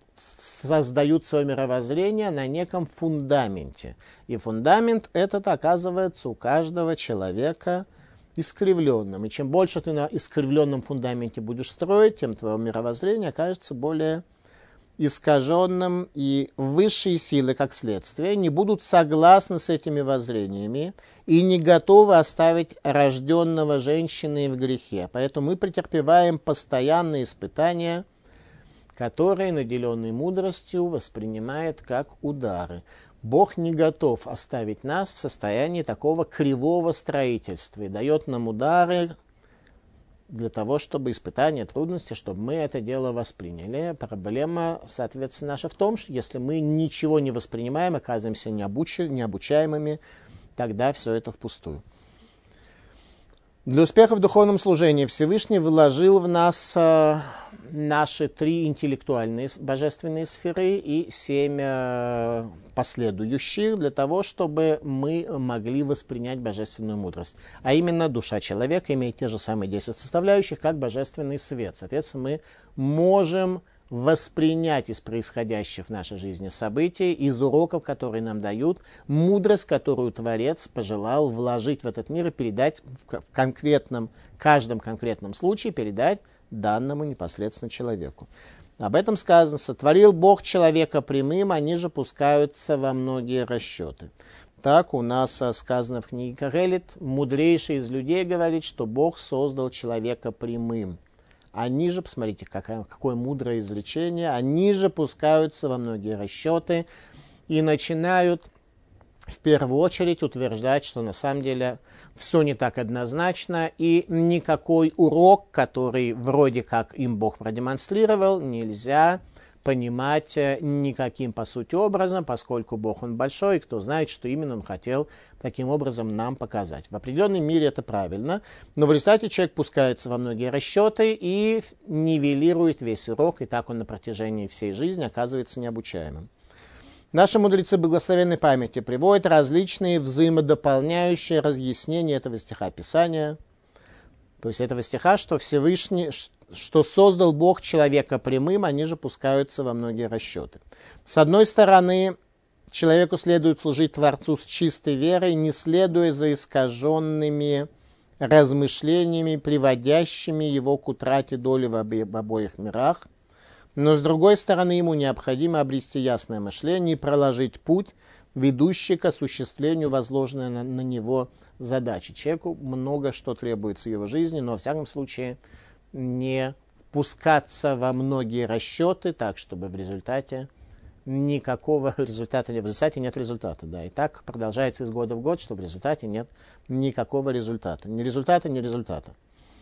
создают свое мировоззрение на неком фундаменте. И фундамент этот оказывается у каждого человека искривленным. И чем больше ты на искривленном фундаменте будешь строить, тем твое мировоззрение окажется более искаженным, и высшие силы, как следствие, не будут согласны с этими воззрениями и не готовы оставить рожденного женщиной в грехе. Поэтому мы претерпеваем постоянные испытания, которые, наделенные мудростью, воспринимает как удары. Бог не готов оставить нас в состоянии такого кривого строительства и дает нам удары для того, чтобы испытания, трудности, чтобы мы это дело восприняли. Проблема, соответственно, наша в том, что если мы ничего не воспринимаем, оказываемся необучаемыми, тогда все это впустую. Для успеха в духовном служении Всевышний вложил в нас наши 3 интеллектуальные божественные сферы и 7 последующих для того, чтобы мы могли воспринять божественную мудрость. А именно душа человека имеет те же самые 10 составляющих, как божественный свет. Соответственно, мы можем воспринять из происходящих в нашей жизни событий, из уроков, которые нам дают, мудрость, которую Творец пожелал вложить в этот мир и передать в каждом конкретном случае, передать данному непосредственно человеку. Об этом сказано: «Сотворил Бог человека прямым, они же пускаются во многие расчеты». Так у нас сказано в книге Кагелит: мудрейший из людей говорит, что Бог создал человека прямым. Они же, посмотрите, какое мудрое изречение, они же пускаются во многие расчеты и начинают в первую очередь утверждать, что на самом деле все не так однозначно, и никакой урок, который вроде как им Бог продемонстрировал, нельзя понимать никаким по сути образом, поскольку Бог Он большой, и кто знает, что именно Он хотел таким образом нам показать. В определенной мере это правильно, но в результате человек пускается во многие расчеты и нивелирует весь урок, и так он на протяжении всей жизни оказывается необучаемым. Наши мудрецы благословенной памяти приводят различные взаимодополняющие разъяснения этого стиха Писания, то есть этого стиха, что Всевышний, что создал Бог человека прямым, они же пускаются во многие расчеты. С одной стороны, человеку следует служить Творцу с чистой верой, не следуя за искаженными размышлениями, приводящими его к утрате доли в обоих мирах. Но с другой стороны, ему необходимо обрести ясное мышление и проложить путь, ведущий к осуществлению возложенной на него задачи. Человеку много что требуется в его жизни, но, во всяком случае, не пускаться во многие расчеты так, чтобы в результате никакого результата, в результате нет результата. Да. И так продолжается из года в год, что в результате нет никакого результата. Ни результата, ни результата.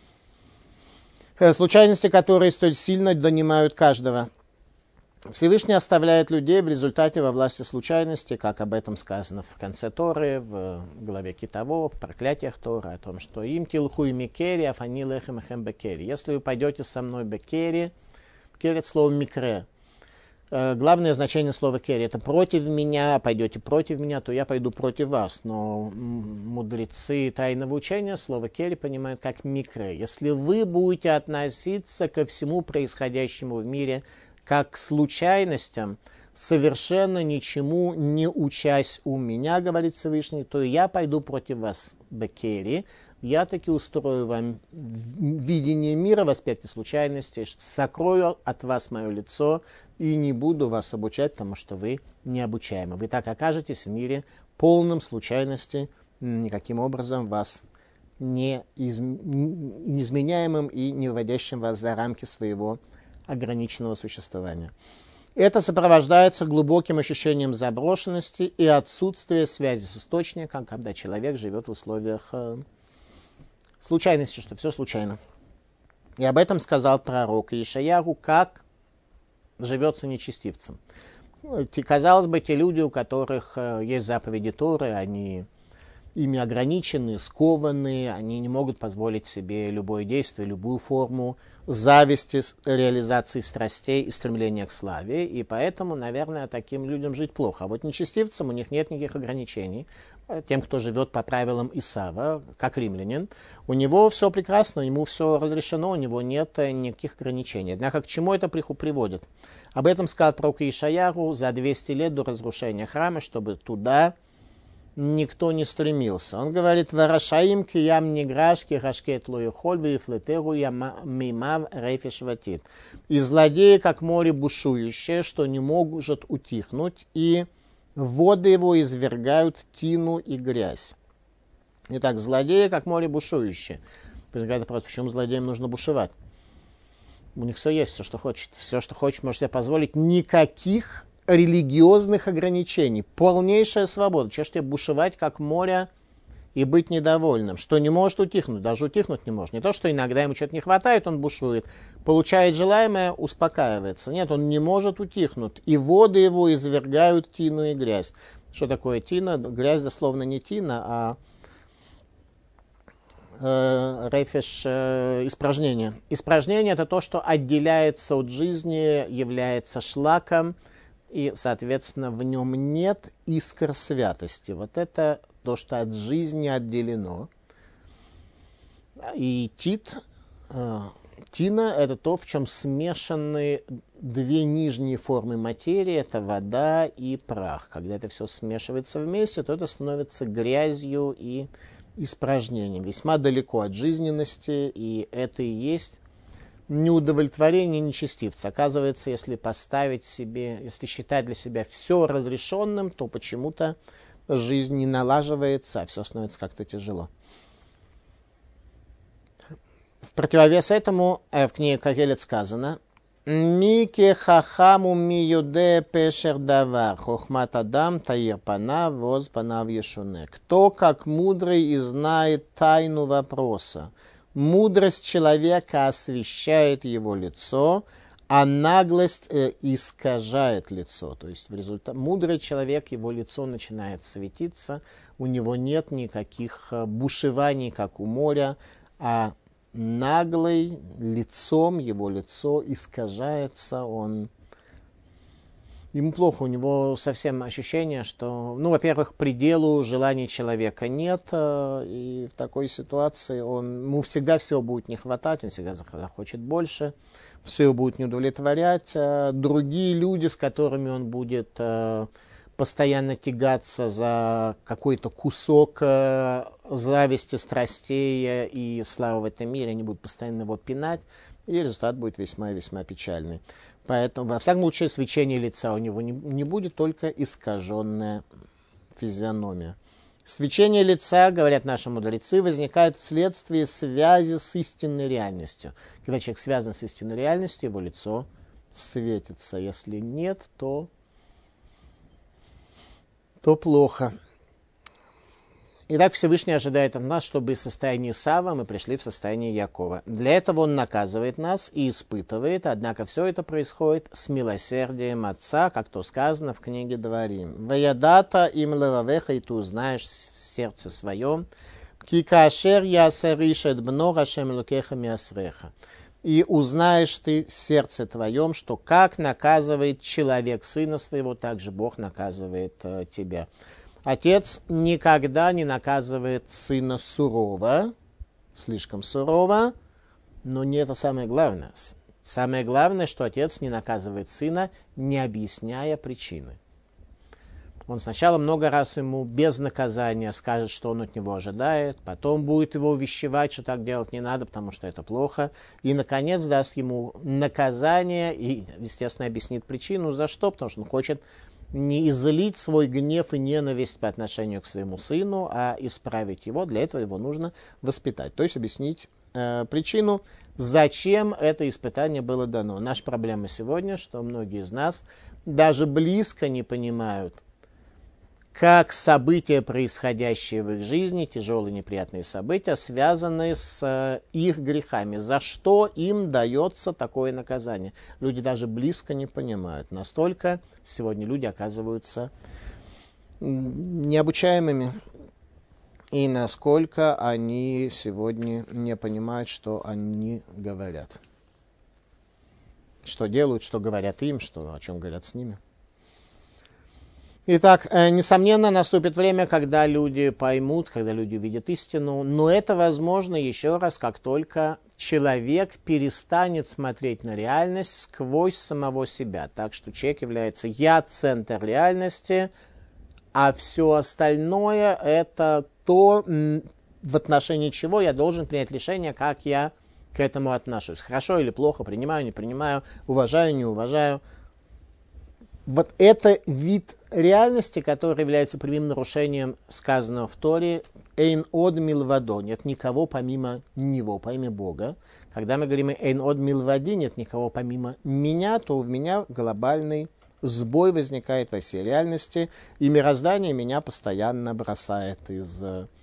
Случайности, которые столь сильно донимают каждого. Всевышний оставляет людей в результате во власти случайности, как об этом сказано в конце Торы, в главе Китово, в проклятиях Торы, о том, что им тилху и микери, афани лехем эхем бекери. Если вы пойдете со мной бекери, бекери это слово микре. Главное значение слова кери это против меня, пойдете против меня, то я пойду против вас. Но мудрецы тайного учения слово кери понимают как микре. Если вы будете относиться ко всему происходящему в мире как к случайностям, совершенно ничему не учась у меня, говорит Всевышний, то я пойду против вас, бекери. Я таки устрою вам видение мира в аспекте случайности, сокрою от вас мое лицо и не буду вас обучать, потому что вы необучаемы. Вы так окажетесь в мире полном случайности, никаким образом вас неизменяемым и не выводящим вас за рамки своего ограниченного существования. Это сопровождается глубоким ощущением заброшенности и отсутствия связи с источником, когда человек живет в условиях случайности, что все случайно. И об этом сказал пророк Ишаяху, как живется нечестивцам. Казалось бы, те люди, у которых есть заповеди Торы, они ими ограничены, скованы, они не могут позволить себе любое действие, любую форму зависти, реализации страстей и стремления к славе, и поэтому, наверное, таким людям жить плохо. А вот нечестивцам у них нет никаких ограничений. Тем, кто живет по правилам Исава, как римлянин, у него все прекрасно, ему все разрешено, у него нет никаких ограничений. Однако к чему это приводит? Об этом сказал пророк Ишаяху за 200 лет до разрушения храма, чтобы туда никто не стремился. Он говорит: «Варашаим киям ниграшки хашкет лоюхоль вифлетеру мимав рейфешватит». И злодеи, как море бушующее, что не может утихнуть, и воды его извергают тину и грязь. Итак, злодеи, как море бушующее. Возникает вопрос, почему злодеям нужно бушевать? У них все есть, все, что хочет. Все, что хочет, может себе позволить. Никаких религиозных ограничений. Полнейшая свобода. Чего ж тебе бушевать, как море, и быть недовольным? Что не может утихнуть. Даже утихнуть не может. Не то, что иногда ему что-то не хватает, он бушует. Получает желаемое, успокаивается. Нет, он не может утихнуть. И воды его извергают тину и грязь. Что такое тина? Грязь дословно не тина, а рефеш, испражнение. Испражнение — это то, что отделяется от жизни, является шлаком, и, соответственно, в нем нет искр святости. Вот это то, что от жизни отделено. И тина — это то, в чем смешаны две нижние формы материи, это вода и прах. Когда это все смешивается вместе, то это становится грязью и испражнением. Весьма далеко от жизненности, и это и есть неудовлетворение нечестивца. Оказывается, если поставить себе, если считать для себя все разрешенным, то почему-то жизнь не налаживается, а все становится как-то тяжело. В противовес этому в книге Когелет сказано: «Мике хахаму ми юде пешер давар, хохмат адам таир панав, воз панав ешуне». Кто, как мудрый, и знает тайну вопроса. Мудрость человека освещает его лицо, а наглость искажает лицо. То есть в результате мудрый человек, его лицо начинает светиться, у него нет никаких бушеваний, как у моря, а наглый лицом, его лицо искажается, ему плохо, у него совсем ощущение, что, ну, во-первых, пределу желаний человека нет, и в такой ситуации ему всегда всего будет не хватать, он всегда захочет больше, все его будет не удовлетворять. Другие люди, с которыми он будет постоянно тягаться за какой-то кусок зависти, страстей и славы в этом мире, они будут постоянно его пинать, и результат будет весьма и весьма печальный. Поэтому, во всяком случае, свечение лица у него не будет, только искаженная физиономия. Свечение лица, говорят наши мудрецы, возникает вследствие связи с истинной реальностью. Когда человек связан с истинной реальностью, его лицо светится. Если нет, то плохо. Итак, Всевышний ожидает от нас, чтобы из состояния Исава мы пришли в состояние Якова. Для этого он наказывает нас и испытывает, однако все это происходит с милосердием Отца, как то сказано в книге Дворим. «Ваядата им левавеха, и ты узнаешь в сердце своем, ки каашер ясаришет бно Хашем элокеха миасреха». И узнаешь ты в сердце твоем, что как наказывает человек сына своего, так же Бог наказывает тебя. Отец никогда не наказывает сына сурово, слишком сурово, но не это самое главное. Самое главное, что отец не наказывает сына, не объясняя причины. Он сначала много раз ему без наказания скажет, что он от него ожидает, потом будет его увещевать, что так делать не надо, потому что это плохо, и, наконец, даст ему наказание и, естественно, объяснит причину, за что, потому что он хочет не излить свой гнев и ненависть по отношению к своему сыну, а исправить его. Для этого его нужно воспитать, то есть объяснить причину, зачем это испытание было дано. Наша проблема сегодня, что многие из нас даже близко не понимают, как события, происходящие в их жизни, тяжелые неприятные события, связаны с их грехами. За что им дается такое наказание? Люди даже близко не понимают. Настолько сегодня люди оказываются необучаемыми. И насколько они сегодня не понимают, что они говорят. Что делают, что говорят им, о чем говорят с ними. Итак, несомненно, наступит время, когда люди поймут, когда люди увидят истину, но это возможно еще раз, как только человек перестанет смотреть на реальность сквозь самого себя. Так что человек является «я» центр реальности, а все остальное это то, в отношении чего я должен принять решение, как я к этому отношусь. Хорошо или плохо, принимаю, не принимаю, уважаю, не уважаю. Вот это вид реальности, который является прямым нарушением сказанного в Торе «Эйн од милвадо» – нет никого помимо него, помимо Бога. Когда мы говорим «Эйн од милвади» – нет никого помимо меня, то у меня глобальный сбой возникает во всей реальности, и мироздание меня постоянно бросает из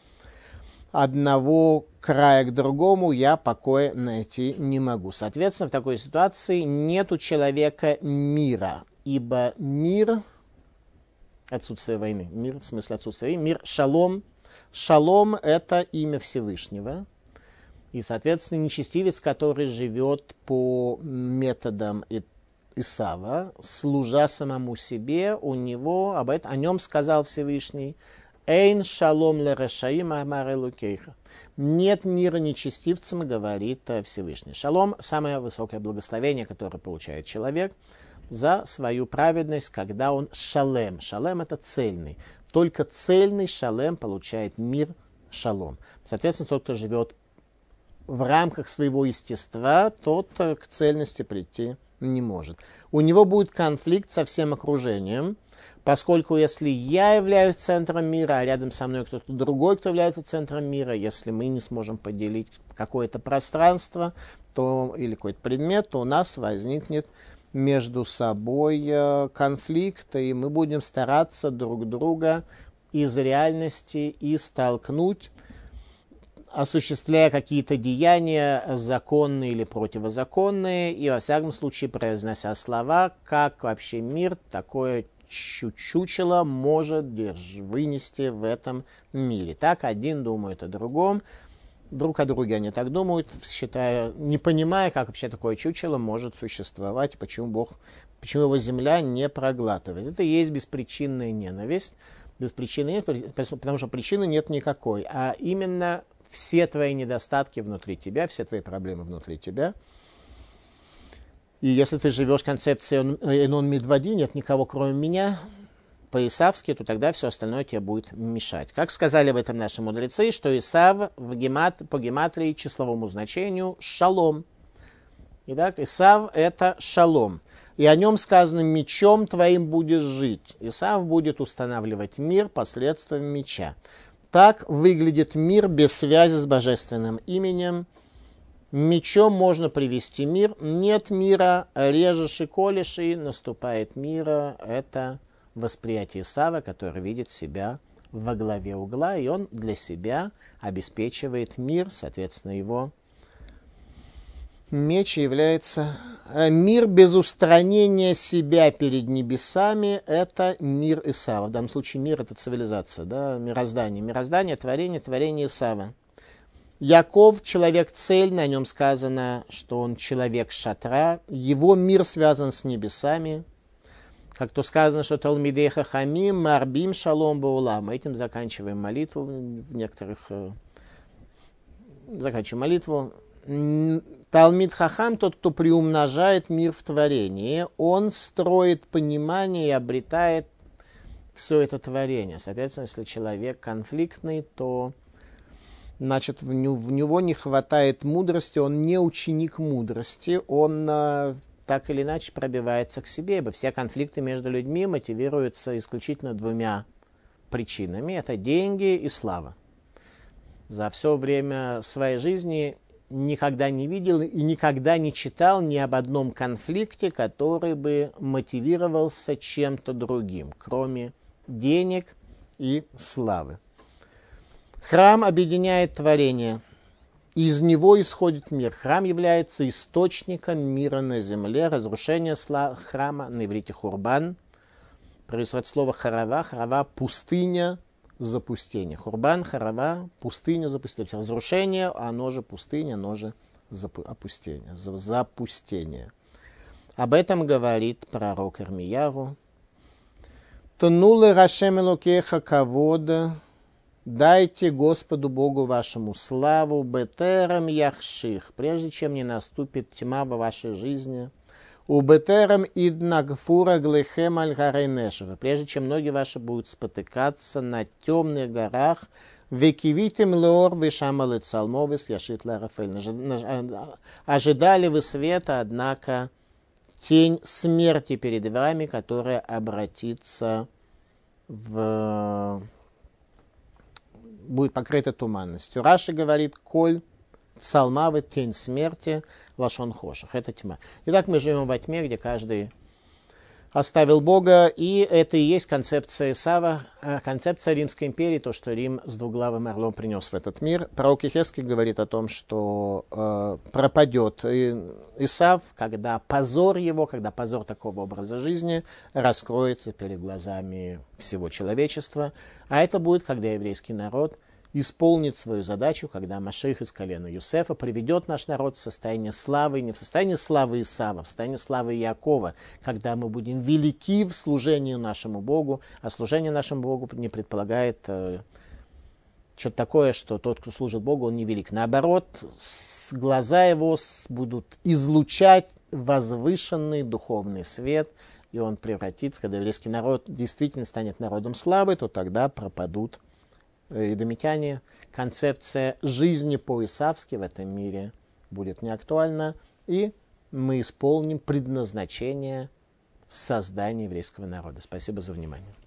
одного края к другому, я покоя найти не могу. Соответственно, в такой ситуации нет у человека мира. Ибо мир, отсутствие войны, мир в смысле отсутствия войны, мир шалом. Шалом – это имя Всевышнего. И, соответственно, нечестивец, который живет по методам Исава, служа самому себе, о нем сказал Всевышний, «Эйн шалом ле решаим амар элокейха». Нет мира нечестивцам, говорит Всевышний. Шалом – самое высокое благословение, которое получает человек за свою праведность, когда он шалем. Шалем – это цельный. Только цельный шалем получает мир шалом. Соответственно, тот, кто живет в рамках своего естества, тот к цельности прийти не может. У него будет конфликт со всем окружением, поскольку если я являюсь центром мира, а рядом со мной кто-то другой, кто является центром мира, если мы не сможем поделить какое-то пространство или какой-то предмет, то у нас возникнет между собой конфликт, и мы будем стараться друг друга из реальности и столкнуть. осуществляя какие-то деяния, законные или противозаконные, и во всяком случае произнося слова, как вообще мир такое чучело может вынести в этом мире. Так один думает о другом, друг о друге они так думают, считая, не понимая, как вообще такое чучело может существовать, и почему его земля не проглатывает. Это и есть беспричинная ненависть. Без причины нет, потому что причины нет никакой, а именно все твои недостатки внутри тебя, все твои проблемы внутри тебя. И если ты живешь концепцией «энон мидвади», нет никого кроме меня, по-исавски, то тогда все остальное тебе будет мешать. Как сказали об этом наши мудрецы, что Исав по гематрии числовому значению шалом. Итак, Исав это шалом. И о нем сказано: мечом твоим будешь жить. Исав будет устанавливать мир посредством меча. Так выглядит мир без связи с божественным именем. Мечом можно привести мир. Нет мира, режешь и колешь, и наступает мира. Это восприятие Исава, который видит себя во главе угла, и он для себя обеспечивает мир, соответственно, его меч является... Мир без устранения себя перед небесами – это мир Исава. В данном случае мир – это цивилизация, да? Мироздание. Мироздание, творение Исава. Яков – человек-цель, на нем сказано, что он человек шатра. Его мир связан с небесами. Как то сказано, что Талмидей Хахамим, Марбим Шалом Баулам. Мы этим заканчиваем молитву в некоторых... Заканчиваем молитву. Талмид Хахам, тот, кто приумножает мир в творении, он строит понимание и обретает все это творение. Соответственно, если человек конфликтный, то значит, в него не хватает мудрости, он не ученик мудрости, он так или иначе пробивается к себе, ибо все конфликты между людьми мотивируются исключительно двумя причинами. Это деньги и слава. За все время своей жизни никогда не видел и никогда не читал ни об одном конфликте, который бы мотивировался чем-то другим, кроме денег и славы. Храм объединяет творение. Из него исходит мир. Храм является источником мира на земле. Разрушение храма, на иврите хурбан, происходит слово харава. Харава – пустыня, запустение. Хурбан, харава, пустыня, запустение. Разрушение, оно же пустыня, оно же опустение, запустение. Об этом говорит пророк Ирмияру. Тнулы рашем элокеха кавод, дайте Господу Богу вашему славу, бетерам яхших, прежде чем не наступит тьма во вашей жизни. У бетерам иднагфура глехем аль-гарейнешева, прежде чем ноги ваши будут спотыкаться на темных горах, векивитим леор вишамалы цалмовис яшит ларафель. Ожидали вы света, однако тень смерти перед вами, которая обратится будет покрыта туманностью. Раши говорит: коль цалмавы, тень смерти, лашон хошах, это тьма. Итак, мы живем во тьме, где каждый оставил Бога, и это и есть концепция Исава, концепция Римской империи, то, что Рим с двуглавым орлом принес в этот мир. Пророк Ихескель говорит о том, что пропадет Исав, когда позор его, когда позор такого образа жизни раскроется перед глазами всего человечества. А это будет, когда еврейский народ исполнит свою задачу, когда Машиах из колена Юсефа приведет наш народ в состояние славы, не в состояние славы Исава, в состояние славы Иакова, когда мы будем велики в служении нашему Богу, а служение нашему Богу не предполагает что-то такое, что тот, кто служит Богу, он не велик. Наоборот, глаза его будут излучать возвышенный духовный свет, и он превратится, когда еврейский народ действительно станет народом славы, то тогда пропадут эдомитяне. Концепция жизни по-исавски в этом мире будет неактуальна, и мы исполним предназначение создания еврейского народа. Спасибо за внимание.